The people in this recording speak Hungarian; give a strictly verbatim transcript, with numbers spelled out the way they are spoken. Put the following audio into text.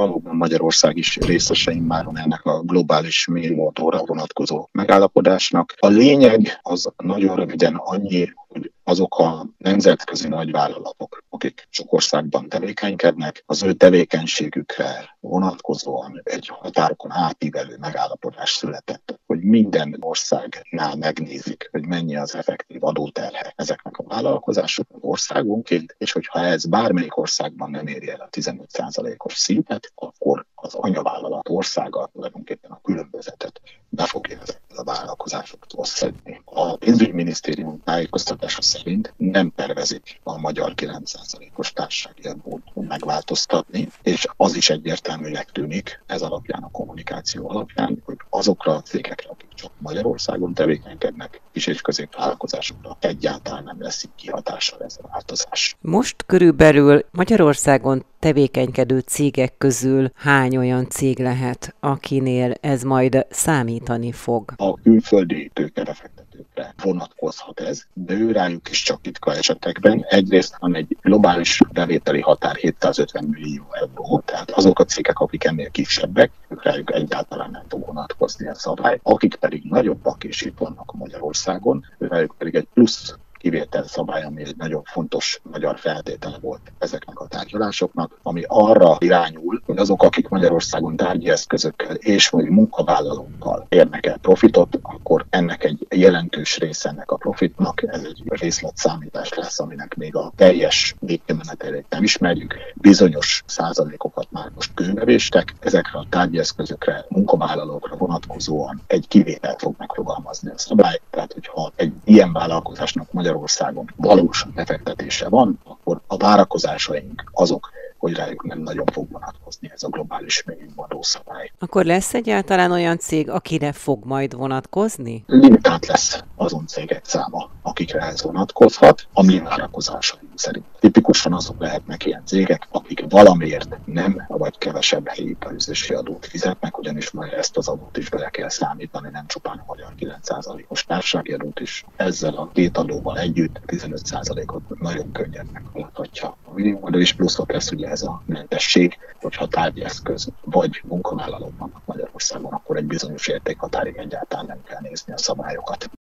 valóban Magyarország is részesei már ennek a globális minimumadóra vonatkozó megállapodásnak. A lényeg az nagyon röviden annyi, hogy azok a nemzetközi nagyvállalatok, akik sok országban tevékenykednek, az ő tevékenységükre vonatkozóan egy határokon átívelő megállapodás született, hogy minden országnál megnézik, hogy mennyi az effektív adóterhe ezeknek a vállalkozásoknak országonként, és hogyha ez bármelyik országban nem éri el a tizenöt százalékos szintet, akkor az anyavállalat országa tulajdonképpen a különbözetet be fogja ezekkel a vállalkozásoktól szedni. A pénzügyminisztérium tájékoztatása szerint nem tervezik a magyar kilenc százalékos társasági adót megváltoztatni, és az is egyértelműnek tűnik, ez alapján, a kommunikáció alapján, hogy azokra a cégekre, akik csak Magyarországon tevékenykednek, kis- és középvállalkozásokra egyáltalán nem lesz kihatással ez a változás. Most körülbelül Magyarországon tevékenykedő cégek közül hány olyan cég lehet, akinél ez majd számítani fog? A külföldi tőkebefektetőkre vonatkozhat ez, de ő rájuk is csak ritka esetekben. Egyrészt van egy globális bevételi határ hétszázötven millió euró, tehát azok a cégek, akik ennél kisebbek, ők rájuk egyáltalán nem fog vonatkozni a szabály. Akik pedig nagyobbak és itt vannak Magyarországon, ő rájuk pedig egy plusz kivételszabály, ami egy nagyon fontos magyar feltétele volt ezeknek a tárgyalásoknak, ami arra irányul, hogy azok, akik Magyarországon tárgyi eszközökkel és vagy munkavállalókkal érnek el profitot, akkor ennek egy jelentős része ennek a profitnak, ez egy részletszámítás lesz, aminek még a teljes végkimenetelét nem ismerjük. Bizonyos százalékokat már most kőbevéstek, ezekre a tárgyi eszközökre, munkavállalókra vonatkozóan egy kivételt fog megfogalmazni a szabály. Tehát, hogyha egy ilyen vállalkozásnak Magyarországon valósan befektetése van, akkor a várakozásaink azok, hogy rájuk nem nagyon fog vonatkozni ez a globális minimumadó szabály. Akkor lesz egyáltalán olyan cég, akire fog majd vonatkozni? Limitált lesz azon cégek száma, akikre ez vonatkozhat, a mi várakozásaink szerint. Tipikusan azok lehetnek ilyen cégek, akik valamiért nem vagy kevesebb helyi iparüzési adót fizetnek, ugyanis majd ezt az adót is bele kell számítani, nem csupán a magyar kilenc százalékos társasági adót is. Ezzel a két adóval együtt tizenöt százalékot nagyon könnyen meghaladhatja a minimumadó, és pluszok lesz ugye ez a mentesség, hogyha tárgyi eszköz vagy munkavállalók vannak Magyarországon, akkor egy bizonyos értékhatárig egyáltalán nem kell nézni a szabályokat.